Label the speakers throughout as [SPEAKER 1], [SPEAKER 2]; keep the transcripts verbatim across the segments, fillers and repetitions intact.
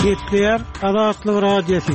[SPEAKER 1] Getleyer Azatlyk radiosu.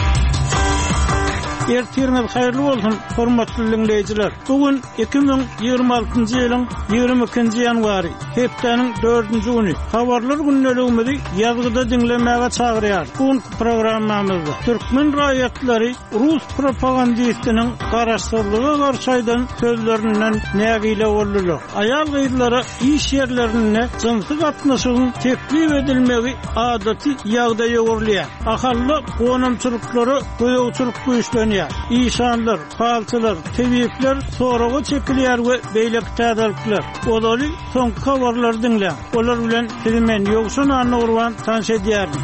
[SPEAKER 1] Ertiriniz hayırlı olsun, hormatly dinleyijiler. Bugün iki bin ýygrimi altynjy ýylyň ýygrimi ikinji ýanwary, hepdeniň dördünji güni. Habarlar günneligimizi ýazgyda dinlemäge çagyrýar. Bugün programmamyzda türkmen raýatlary Rus propagandistiniň garaşdyrlygy garşaýdan sözlerinden nägile boldular. Aýal gyzlara iş ýerlerine jynsy gatnaşygyň teklip edilmegi adaty ýagdaýa görülýär. Ahally gonamçylyklary goýagçylyk güýçlenýär. İşanlar, palçylar, tebipler soragy çekilýär we beýle täzellikler. Olary soň habarlar dinle. Olar bilen sizimen ýogşun anagurwan tanış edýärdim.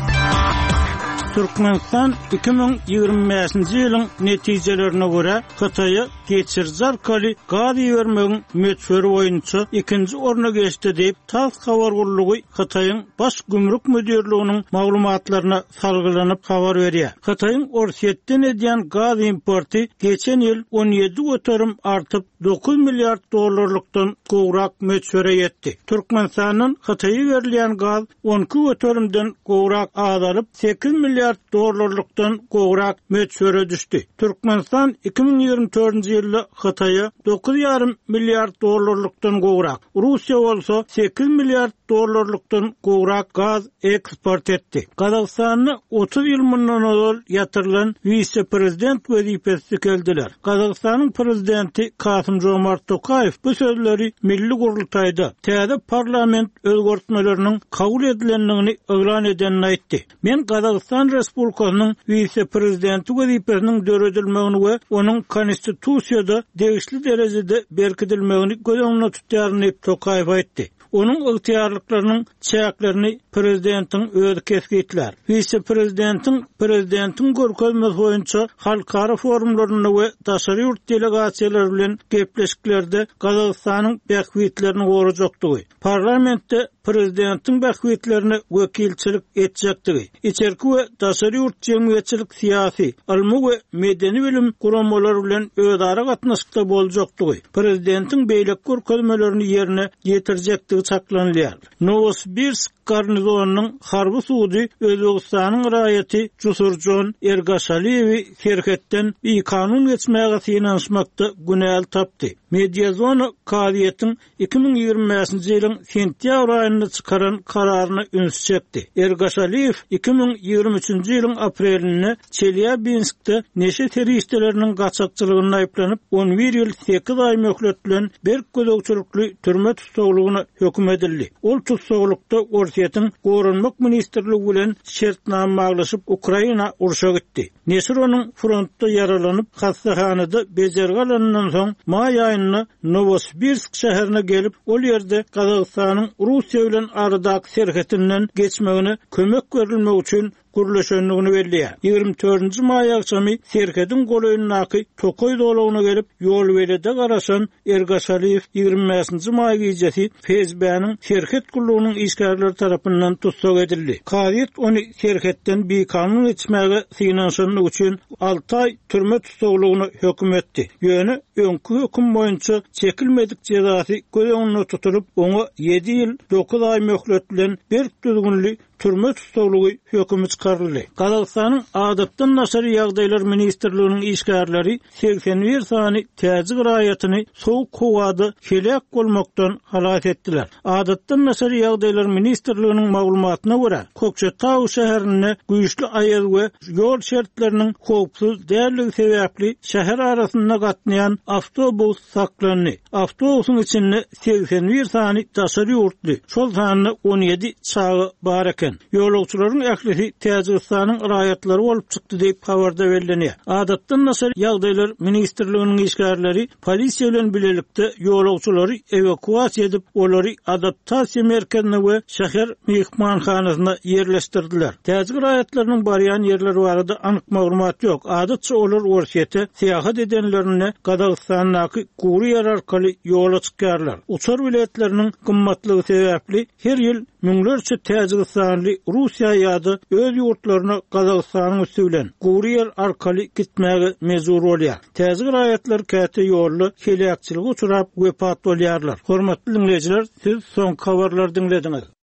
[SPEAKER 1] Türkmenistan iki bin ýygrimi beşinji ýylyň netijelerine görä Hataýa geçirjar kali gady bermegiň möçberi boýunça ikinji orna geçdi diýip tas habar gurulugy Hataýyň baş gümrük müdürliginiň maglumatlaryna salgylanyp habar berýär. Hataýyň Orsetden edýän gaz importy geçen ýyl on ýedi göterim artyp dokuz milliard dollarlykdan gowrak möçbere ýetdi. Türkmenistanyň Hataýa berilýän gaz on iki göterimden gowrak azalyp sekiz milliard dollarlykdan gowrak möçbere düşdi. Türkmenistan iki bin ýygrimi dördünji ýylda Hataýa dokuz ýarym milliard dollarlykdan gowrak, Russiýa bolsa sekiz milliard dollarlykdan gowrak gaz eksport etdi. Gazagstanyň otuz ýyl mundan ol ýatyrylan vice-prezident wezipesine geldiler. Gazagstanyň prezidenti Kasym-Jomart Tokaýew bu sözleri Milli Gurultaýda täze parlament özgertmelerini kabul edilenligini eglan edenini aýtdy. Men Gazagystan Respublikasynyň vice-prezidenti wezipesiniň döredilmegini we onuň konstitusiýada degişli derejede berkidilmegini göz tutýaryny Tokaýew aýtdy. Onun ıhtiyarlıklarının çäklerini prezidentin özü kesgitler. Vice-prezidentin prezidentin görkezmesi boýunça halkara forumlaryna we daşary ýurt delegasiýalary bilen gepleşiklerde Gazagystanyň bähwitlerini gorajakdygy. Parlamentde prezidentin bähwitlerini wekilçilik etjektigi. İçerki we daşary ýurt jemgyýetçilik syýasy, almy we medeni bilim guramalary bilen özara gatnaşykda boljakdygy. Prezidentin beýlek görkezmelerini ýerine ýetirjekdigi çaklanýar. Novosibirsk garnizonunyň harby sudy Özbegistanyň raýaty Jusurjon Ergaşaliýewi şerhetden bir kanun geçmäge synanşmakda günäl tapdy. Mediazona kaziýetiň iki bin ýygrimi beşinji ýylyň sentýabr aýynda çykaran kararyny üns çekdi. Ergaşaliýew iki bin ýygrimi üçinji ýylyň aprelinde Çelýabinskde neşe teristleriniň gaçakçylygyna aýplanyp on bir ýyl sekiz aý möhlet bilen berk gözegçilikli türme tutsagylygyna hökm edildi. Ol tutsaglykda Orsetden Gorunmak ministrligi bilen şertname maglaşyp Ukraina uruşa gitdi. Nesir onuň frontda yaralanyp hastahanada bejerge alanyndan soň may aýyny Novosibirsk şäherine gelip ol ýerde Gazagystanyň Russiýa bilen aradaky serhetinden geçmegine kömek berilmek üçin gurulşanlygyny belliýär. ýygrimi dördünji may akşamy serhedin goýunynaky Tokoy dolagyna gelip ýol berede garaşan Ergaşaliýew ýygrimi beşinji may gecesi F S B-niň serhet gurulugynyň işgärleri tarapyndan tutsak edildi. Kaziýet ony serhetden bir kanun geçmäge synanşanlyk üçin alty aý türme tutsaglygyna hökm etdi. Ýöne öňkü hökm boýunça çekilmedik jezasy göz tutulyp oňa ýedi ýyl dokuz aý möhlet bilen berk düzgünli türme tutsaglygy hökmi çykaryldy. Gazagystanyň adatdan naşary ýagdaýlar ministrliginiň işgärleri seksen bir sany täzik raýatyny sowuk howada helak bolmakdan halat etdiler. Adatdan naşary ýagdaýlar ministrliginiň maglumatyna görä, Kökçetaw şäherine güýçli aýaz we ýol şertleriniň howpsuz dälligi sebäpli şäher arasynda gatnaýan awtobus saklandy. Awtobusyň içinde seksen bir sany daşary ýurtly. Şol sanyny on ýedi çagy bar eken. Ýolagçylaryň ählisi Täjikistanyň raýatlary bolup çykdy diýip habarda berilýär. Adatdan naşary ýagdaýlar ministrliginiň işgärleri polisiýa bilen bilelikde ýolagçylary evakuasiýa edip olary adaptasiýa merkezine we şäher mehmanhanasyna ýerleşdirdiler. Täzik raýatlarynyň barýan ýerleri barada anyk maglumat ýok. Adatça olar Orsetde seýahat edenlerine Gazagystanyň gury ýer arkaly ýola çykýarlar. Uçar biletleriniň gymmatlygy sebäpli her ýyl müňlerçe Täjikistanyň Russiýa ýa-da öz ýurtlaryna Gazagystanyň üstü bilen gury ýer arkaly gitmäge mejbur bolýar. Täzik raýatlar käte ýolly helakçylyga uçurap wepat bolýarlar. Hormatly dinleýijiler, siz soň habarlar dinlediňiz.